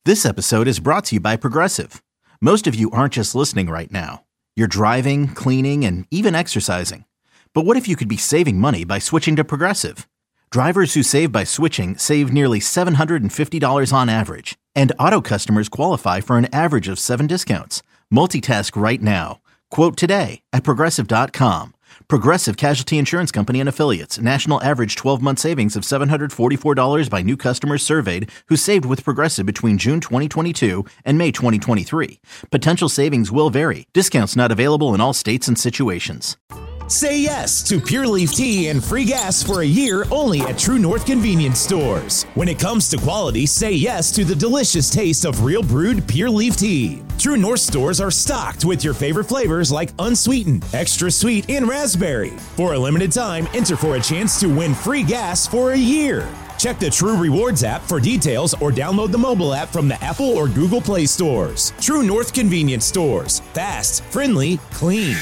This episode is brought to you by Progressive. Most of you aren't just listening right now. You're driving, cleaning, and even exercising. But what if you could be saving money by switching to Progressive? Drivers who save by switching save nearly $750 on average. And auto customers qualify for an average of 7 discounts. Multitask right now. Quote today at Progressive.com. Progressive Casualty Insurance Company and Affiliates. National average 12-month savings of $744 by new customers surveyed who saved with Progressive between June 2022 and May 2023. Potential savings will vary. Discounts not available in all states and situations. Say yes to Pure Leaf Tea and free gas for a year only at True North Convenience Stores. When it comes to quality, say yes to the delicious taste of real brewed Pure Leaf Tea. True North stores are stocked with your favorite flavors like unsweetened, extra sweet, and raspberry. For a limited time, enter for a chance to win free gas for a year. Check the True Rewards app for details or download the mobile app from the Apple or Google Play stores. True North Convenience Stores. Fast, friendly, clean.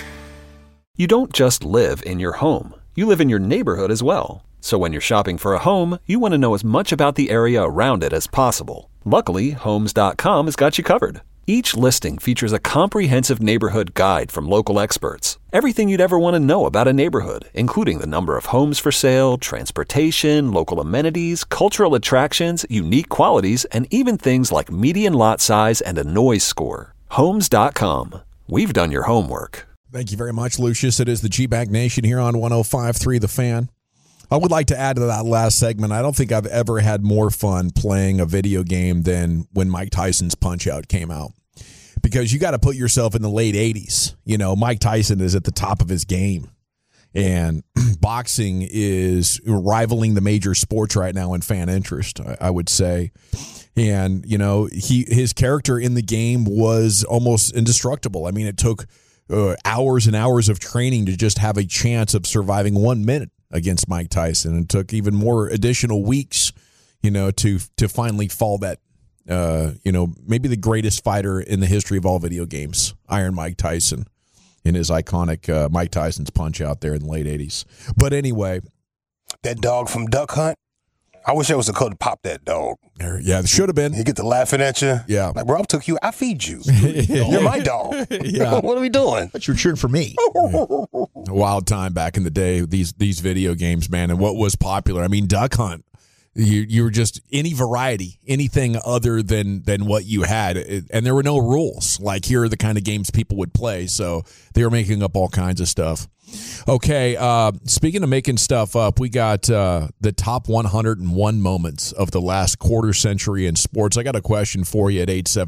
You don't just live in your home. You live in your neighborhood as well. So when you're shopping for a home, you want to know as much about the area around it as possible. Luckily, Homes.com has got you covered. Each listing features a comprehensive neighborhood guide from local experts. Everything you'd ever want to know about a neighborhood, including the number of homes for sale, transportation, local amenities, cultural attractions, unique qualities, and even things like median lot size and a noise score. Homes.com. We've done your homework. Thank you very much, Lucius. It is the G-Bag Nation here on 105.3 The Fan. I would like to add to that last segment, I don't think I've ever had more fun playing a video game than when Mike Tyson's Punch-Out came out. Because you got to put yourself in the late 80s. You know, Mike Tyson is at the top of his game. And boxing is rivaling the major sports right now in fan interest, I would say. And, you know, his character in the game was almost indestructible. I mean, it took hours and hours of training to just have a chance of surviving 1 minute against Mike Tyson. It took even more additional weeks, you know, to finally fall that, you know, maybe the greatest fighter in the history of all video games, Iron Mike Tyson, in his iconic Mike Tyson's Punch-Out there in the late 80s. But anyway. That dog from Duck Hunt, I wish there was a code to pop that dog. Yeah, it should have been. He get to laughing at you. Yeah. Like, bro, I took you. I feed you. You're my dog. Yeah. What are we doing? But you're cheering for me. A wild time back in the day, these video games, man, and what was popular. I mean, Duck Hunt. You were just any variety, anything other than what you had. And there were no rules. Like, here are the kind of games people would play. So they were making up all kinds of stuff. Okay, speaking of making stuff up, we got the top 101 moments of the last quarter century in sports. I got a question for you at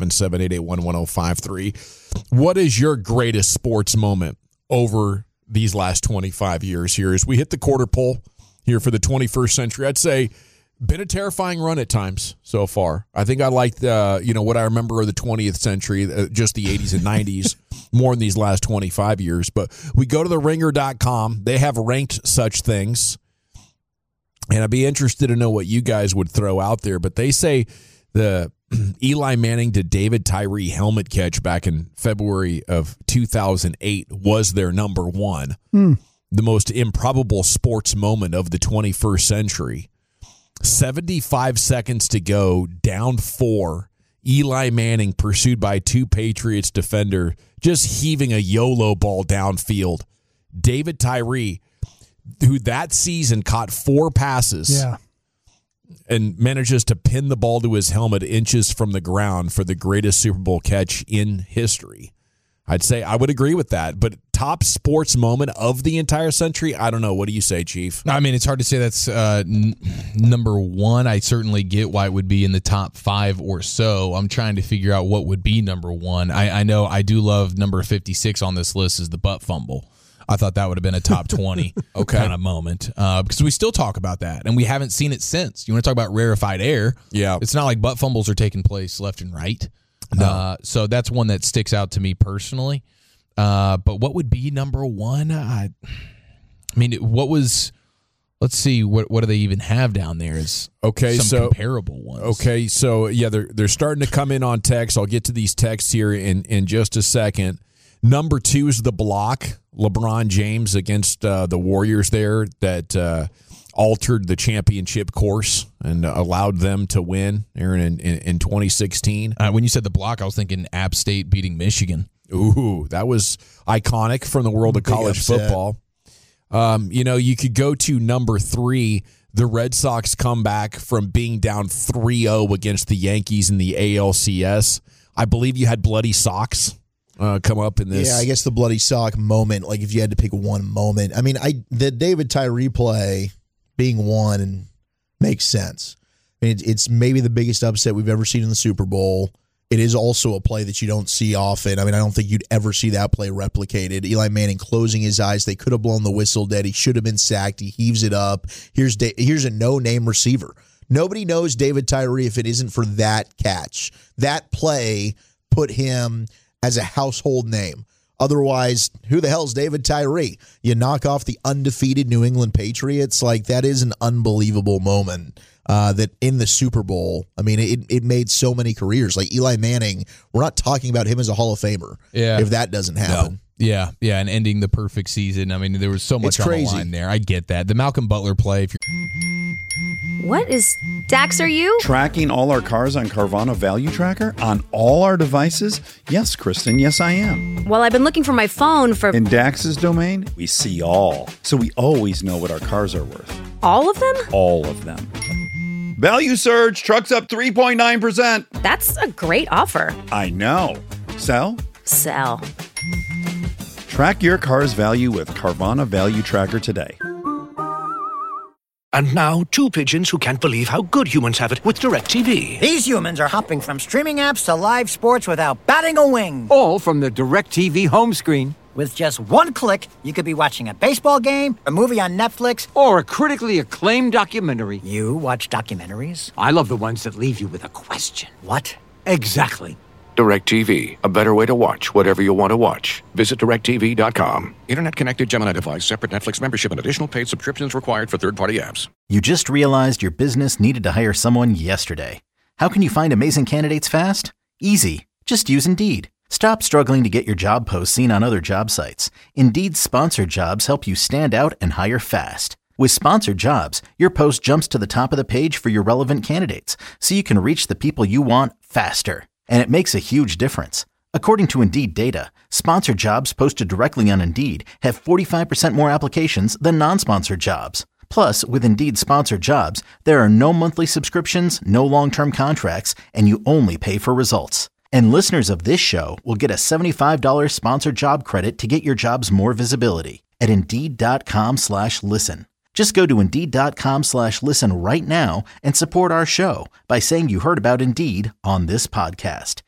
877-881-1053. What is your greatest sports moment over these last 25 years here? As we hit the quarter pole here for the 21st century, I'd say been a terrifying run at times so far. I think I liked, you know, what I remember of the 20th century, just the 80s and 90s, more in these last 25 years. But we go to the ringer.com. They have ranked such things. And I'd be interested to know what you guys would throw out there. But they say the Eli Manning to David Tyree helmet catch back in February of 2008 was their number one. The most improbable sports moment of the 21st century. 75 seconds to go, down 4. Eli Manning pursued by 2 Patriots defender, just heaving a YOLO ball downfield. David Tyree, who that season caught 4 passes and manages to pin the ball to his helmet inches from the ground for the greatest Super Bowl catch in history. I'd say I would agree with that, but top sports moment of the entire century, I don't know. What do you say, Chief? I mean, it's hard to say that's number one. I certainly get why it would be in the top 5 or so. I'm trying to figure out what would be number one. I know I do love number 56 on this list is the butt fumble. I thought that would have been a top 20 kind of moment because we still talk about that, and we haven't seen it since. You want to talk about rarefied air? Yeah. It's not like butt fumbles are taking place left and right. No. So that's one that sticks out to me personally. But what would be number one? I mean, what was? Let's see. What do they even have down there? Is some comparable ones? Okay, so yeah, they're starting to come in on text. I'll get to these texts here in just a second. Number 2 is the block, LeBron James against the Warriors there. That altered the championship course and allowed them to win, Aaron, in 2016. When you said the block, I was thinking App State beating Michigan. Ooh, that was iconic from the world of college football. You could go to number 3. The Red Sox come back from being down 3-0 against the Yankees in the ALCS. I believe you had bloody socks come up in this. Yeah, I guess the bloody sock moment, like if you had to pick one moment. I mean, the David Tyree play being one makes sense. I mean, it's maybe the biggest upset we've ever seen in the Super Bowl. It is also a play that you don't see often. I mean, I don't think you'd ever see that play replicated. Eli Manning closing his eyes. They could have blown the whistle dead. He should have been sacked. He heaves it up. Here's a no-name receiver. Nobody knows David Tyree if it isn't for that catch. That play put him as a household name. Otherwise, who the hell's David Tyree? You knock off the undefeated New England Patriots. Like, that is an unbelievable moment. That in the Super Bowl, I mean, it made so many careers. Like Eli Manning, we're not talking about him as a Hall of Famer. Yeah. If that doesn't happen. No. Yeah, and ending the perfect season. I mean, there was so much on the line there. I get that. The Malcolm Butler play. What is Dax? Are you tracking all our cars on Carvana Value Tracker on all our devices? Yes, Kristen. Yes, I am. Well, I've been looking for my phone for. In Dax's domain, we see all, so we always know what our cars are worth. All of them? All of them. Value surge. Trucks up 3.9%. That's a great offer. I know. Sell? Sell. Track your car's value with Carvana Value Tracker today. And now, 2 pigeons who can't believe how good humans have it with DirecTV. These humans are hopping from streaming apps to live sports without batting a wing. All from the DirecTV home screen. With just one click, you could be watching a baseball game, a movie on Netflix, or a critically acclaimed documentary. You watch documentaries? I love the ones that leave you with a question. What? Exactly. DirecTV, a better way to watch whatever you want to watch. Visit DirecTV.com. Internet-connected Gemini device, separate Netflix membership, and additional paid subscriptions required for third-party apps. You just realized your business needed to hire someone yesterday. How can you find amazing candidates fast? Easy. Just use Indeed. Stop struggling to get your job posts seen on other job sites. Indeed's sponsored jobs help you stand out and hire fast. With sponsored jobs, your post jumps to the top of the page for your relevant candidates, so you can reach the people you want faster. And it makes a huge difference. According to Indeed data, sponsored jobs posted directly on Indeed have 45% more applications than non-sponsored jobs. Plus, with Indeed sponsored jobs, there are no monthly subscriptions, no long-term contracts, and you only pay for results. And listeners of this show will get a $75 sponsored job credit to get your jobs more visibility at Indeed.com/listen. Just go to Indeed.com/listen right now and support our show by saying you heard about Indeed on this podcast.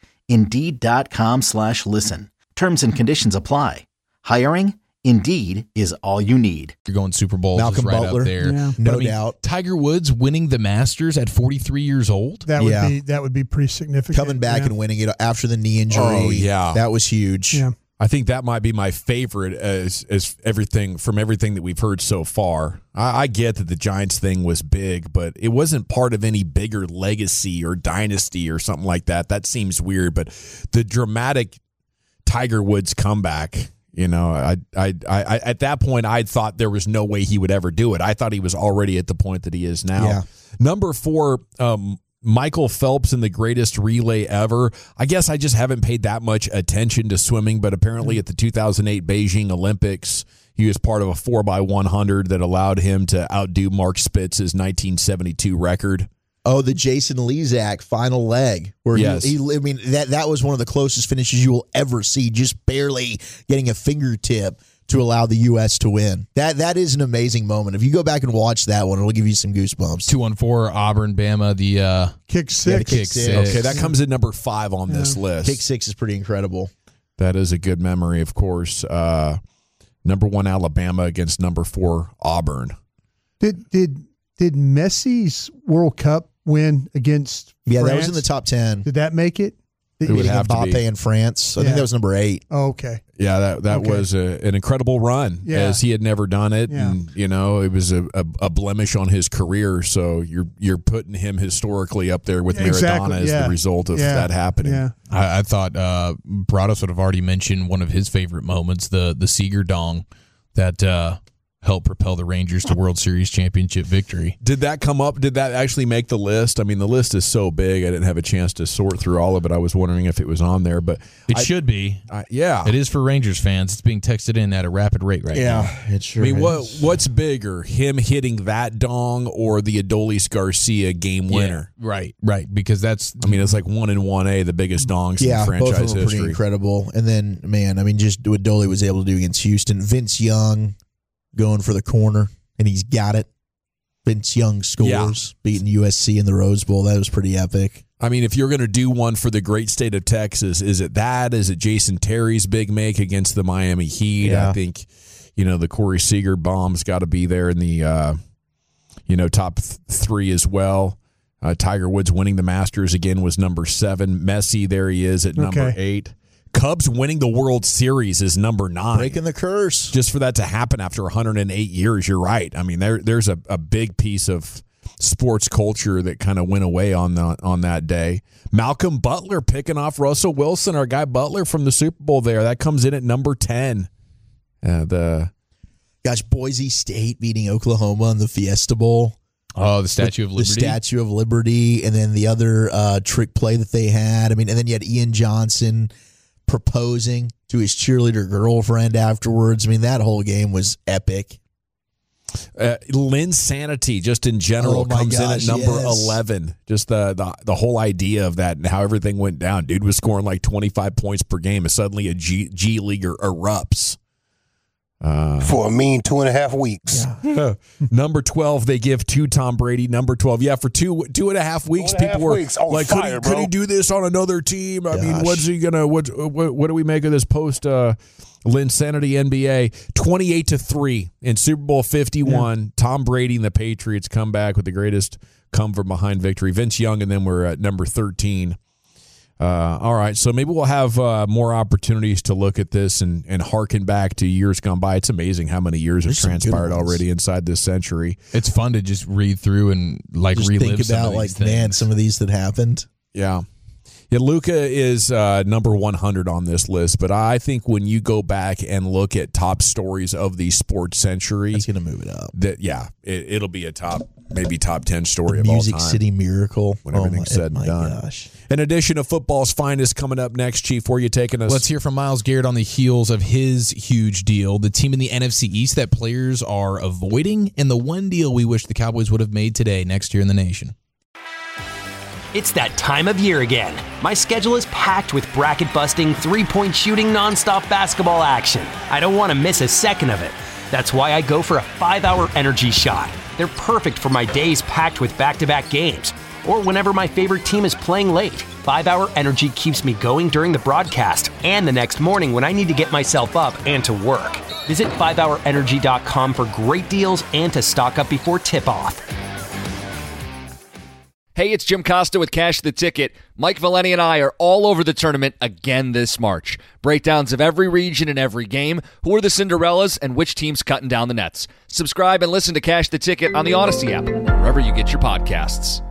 Indeed.com/listen. Terms and conditions apply. Hiring? Indeed is all you need. You're going Super Bowl. Malcolm right Butler, up there. yeah. No doubt. Tiger Woods winning the Masters at 43 years old. That would be pretty significant. Coming back and winning it after the knee injury. Oh, yeah. That was huge. Yeah. I think that might be my favorite as everything that we've heard so far. I get that the Giants thing was big, but it wasn't part of any bigger legacy or dynasty or something like that. That seems weird, but the dramatic Tiger Woods comeback. You know, I at that point, I thought there was no way he would ever do it. I thought he was already at the point that he is now. Yeah. Number 4, Michael Phelps in the greatest relay ever. I guess I just haven't paid that much attention to swimming, but apparently at the 2008 Beijing Olympics, he was part of a 4x100 that allowed him to outdo Mark Spitz's 1972 record. Oh, the Jason Lezak final leg, where that was one of the closest finishes you will ever see, just barely getting a fingertip to allow the U.S. to win. That is an amazing moment. If you go back and watch that one, it'll give you some goosebumps. 2-on-4 Auburn, Bama, the kick six. Kick six. Okay, that comes in number 5 on this list. Kick 6 is pretty incredible. That is a good memory, of course. Number 1 Alabama against number 4 Auburn. Did Messi's World Cup win against France? That was in the top 10. Did that make it? It would have Mbappe to be. in France. I think that was number 8. Oh, okay. Yeah, that was an incredible run, as he had never done it, and it was a blemish on his career. So you're putting him historically up there with Maradona as the result of that happening. Yeah. I thought Brados would have already mentioned one of his favorite moments, the Seeger dong that help propel the Rangers to World Series championship victory. Did that come up? Did that actually make the list? I mean, the list is so big, I didn't have a chance to sort through all of it. I was wondering if it was on there, but it should be. Yeah. It is for Rangers fans. It's being texted in at a rapid rate right now. Yeah, it sure I mean, is. what's bigger, him hitting that dong or the Adolis Garcia game winner? Yeah, right. Because that's, I mean, it's like 1 and 1A, the biggest dongs in both franchise of them are pretty history. incredible. And then, man, I mean, just what Dolly was able to do against Houston. Vince Young going for the corner, and he's got it. Vince Young scores, beating USC in the Rose Bowl. That was pretty epic. I mean, if you're going to do one for the great state of Texas, is it that? Is it Jason Terry's big make against the Miami Heat? Yeah. I think, the Corey Seager bomb's got to be there in the, top 3 as well. Tiger Woods winning the Masters again was number 7. Messi, there he is at number 8. Cubs winning the World Series is number 9. Breaking the curse. Just for that to happen after 108 years, you're right. I mean, there's a big piece of sports culture that kind of went away on that day. Malcolm Butler picking off Russell Wilson, our guy Butler from the Super Bowl there. That comes in at number 10. Boise State beating Oklahoma in the Fiesta Bowl. Oh, the Statue of Liberty. The Statue of Liberty, and then the other trick play that they had. I mean, and then you had Ian Johnson proposing to his cheerleader girlfriend afterwards. I mean, that whole game was epic. Linsanity, just in general, comes in at number 11. Just the whole idea of that and how everything went down. Dude was scoring like 25 points per game, and suddenly a G leaguer erupts. For a mean 2.5 weeks. Yeah. Number 12, they give to Tom Brady. Number 12, for 2.5 weeks, people were like, could he do this on another team? I mean, what's he gonna? What do we make of this post Linsanity NBA? 28-3 in Super Bowl 51. Yeah. Tom Brady and the Patriots come back with the greatest come from behind victory. Vince Young and them were at number 13. All right, so maybe we'll have more opportunities to look at this and harken back to years gone by. It's amazing how many years have transpired already inside this century. It's fun to just read through and relive think some about of these things. Some of these that happened. Yeah. Luka is number 100 on this list, but I think when you go back and look at top stories of the sports century, it's going to move it up. It'll be a maybe top 10 story of all time. Music City Miracle. When everything's said and done. Gosh. An edition of Football's Finest coming up next, Chief. Where are you taking us? Let's hear from Myles Garrett on the heels of his huge deal, the team in the NFC East that players are avoiding, and the one deal we wish the Cowboys would have made today, next year in the nation. It's that time of year again. My schedule is packed with bracket-busting, three-point shooting, nonstop basketball action. I don't want to miss a second of it. That's why I go for a 5-hour energy shot. They're perfect for my days packed with back-to-back games, or whenever my favorite team is playing late. 5-hour energy keeps me going during the broadcast and the next morning when I need to get myself up and to work. Visit 5hourenergy.com for great deals and to stock up before tip-off. Hey, it's Jim Costa with Cash the Ticket. Mike Valeni and I are all over the tournament again this March. Breakdowns of every region and every game, who are the Cinderellas, and which team's cutting down the nets. Subscribe and listen to Cash the Ticket on the Odyssey app, wherever you get your podcasts.